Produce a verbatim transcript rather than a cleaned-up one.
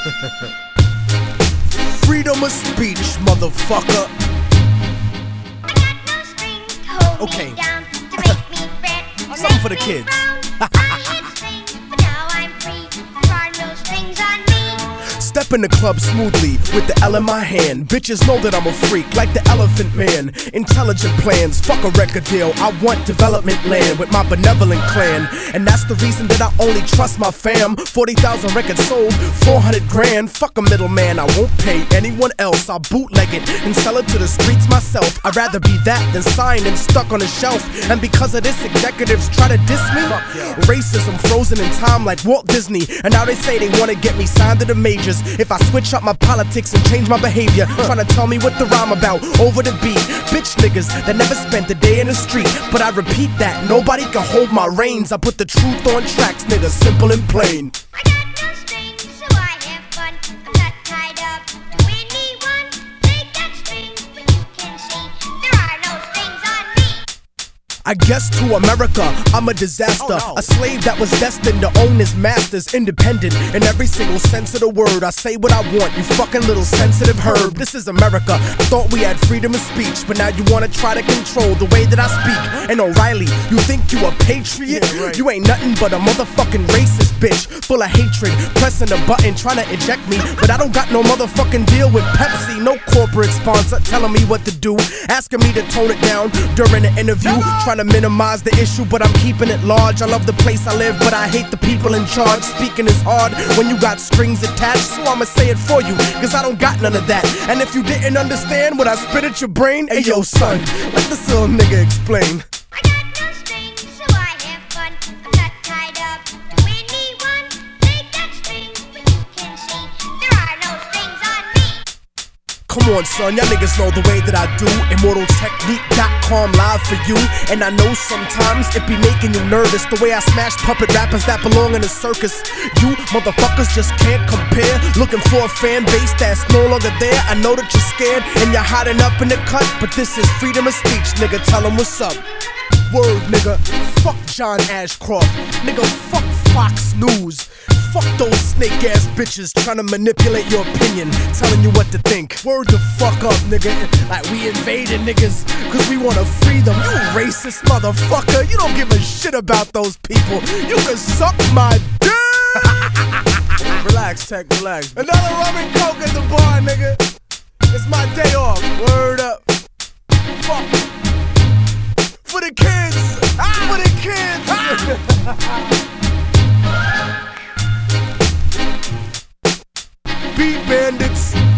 Freedom of speech, motherfucker. I got no strings to hold Okay. me down, to make me fret, or Something make for the me kids. frown. I should sing, but now I'm free. There are no strings on me. Step in the club smoothly with the L in my hand. Bitches know that I'm a freak, like the Elephant Man. Intelligent plans, fuck a record deal. I want development land with my benevolent clan. And that's the reason that I only trust my fam. forty thousand records sold, four hundred grand. Fuck a middleman, I won't pay anyone else. I'll bootleg it and sell it to the streets myself. I'd rather be that than signed and stuck on a shelf. And because of this, executives try to diss me. Racism frozen in time like Walt Disney. And now they say they wanna get me signed to the majors if I switch up my politics and change my behavior. Trying to tell me what the rhyme about over the beat. Bitch niggas that never spent a day in the street. But I repeat that, nobody can hold my reins. I put the truth on tracks, nigga, simple and plain. I got no strings, so I have fun. I'm not tied up to anyone. Take that string, but you can see there are no strings on me. I guess to America, I'm a disaster. Oh, no. A slave that was destined to own his masters. Independent in every single sense of the word. I say what I want, you fucking little sensitive herb. This is America. I thought we had freedom of speech, but now you wanna try to control the way that I speak. And O'Reilly, you think you a patriot? Yeah, right. You ain't nothing but a motherfucking racist bitch. Full of hatred, pressing a button, trying to eject me. But I don't got no motherfucking deal with Pepsi. No corporate sponsor telling me what to do. Asking me to tone it down during the interview. Trying to minimize the issue, but I'm keeping it large. I love the place I live, but I hate the people in charge. Speaking is hard when you got strings attached, so I'ma say it for you, cause I don't got none of that. And if you didn't understand what I spit at your brain, hey yo son, let this little nigga explain. I got no strings, so I have fun. I'm not tied up to anyone. Take that string, but you can see there are no strings on me. Come on, son, y'all niggas know the way that I do. Immortal Technique dot com live for you. And I know sometimes it be making you nervous, the way I smash puppet rappers that belong in a circus. You motherfuckers just can't compare. Looking for a fan base that's no longer there. I know that you're scared and you're hiding up in the cut, but this is freedom of speech, nigga. Tell them what's up. Word, nigga. Fuck John Ashcroft. Nigga, fuck Fox News. Fuck those snake ass bitches trying to manipulate your opinion, telling you what to think. Word the fuck up, nigga. Like we invaded niggas cause we wanna free them. You racist motherfucker. You don't give a shit about those people. You can suck my dick. Relax, Tech, relax. Another rum and coke at the bar, nigga. It's my day off. Word up. Fuck. For the kids. Ah, for the kids. Ah. Beat bandits.